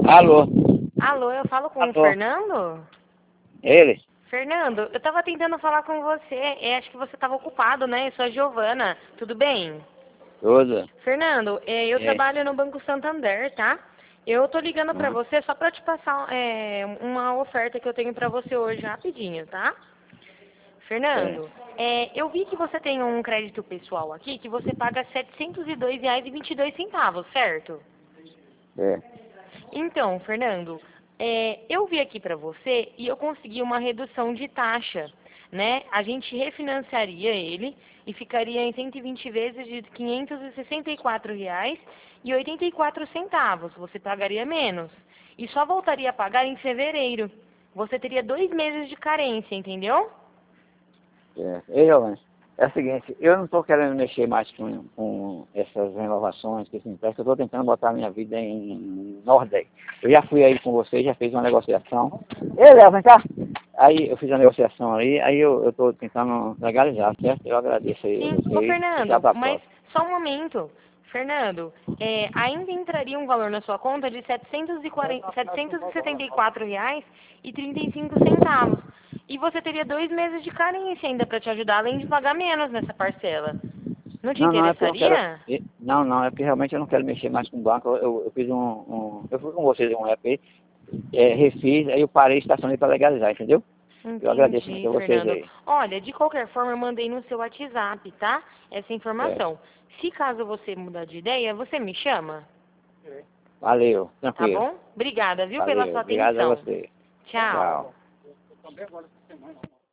Alô? Alô, eu falo com o Alô? Fernando? Ele? Fernando, eu tava tentando falar com você. Acho que você tava ocupado, né? Eu sou a Giovana. Tudo bem? Tudo. Fernando, eu É. trabalho no Banco Santander, tá? Eu tô ligando pra Hum, você só pra te passar uma oferta que eu tenho pra você hoje rapidinho, tá? é. Fernando, eu vi que você tem um crédito pessoal aqui que você paga R$ 702,22, certo? É. Então, Fernando, eu vi aqui para você e eu consegui uma redução de taxa, né? A gente refinanciaria ele e ficaria em 120 vezes de R$ 564,84. Você pagaria menos. E só voltaria a pagar em fevereiro. Você teria 2 meses de carência, entendeu? Ei, Giovanni, é o seguinte, eu não estou querendo mexer mais com essas renovações, que se empresta, eu estou tentando botar a minha vida em ordem. Eu já fui aí com você, já fiz uma negociação. Ei, Léo, vem cá! Aí eu fiz a negociação aí eu estou tentando legalizar, certo? Eu agradeço aí a Sim, ô vocês, deixar Fernando, para a mas próxima. só um momento. Fernando, ainda entraria um valor na sua conta de R$ 774,35. E você teria 2 meses de carência ainda para te ajudar, além de pagar menos nessa parcela. Não te Não, não, é porque eu não quero. interessaria? Não, não, é porque realmente eu não quero mexer mais com o banco. Eu fiz eu fui com vocês em um app, refiz, aí eu parei e estacionei para legalizar, entendeu? Eu agradeço muito Entendi, a vocês Fernando. aí. Olha, de qualquer forma, eu mandei no seu WhatsApp, tá? Essa É, informação. Se caso você mudar de ideia, você me chama, valeu, tá tranquilo. bom? Obrigada, viu, pela Valeu, sua obrigado a atenção. você. Tchau. Tchau.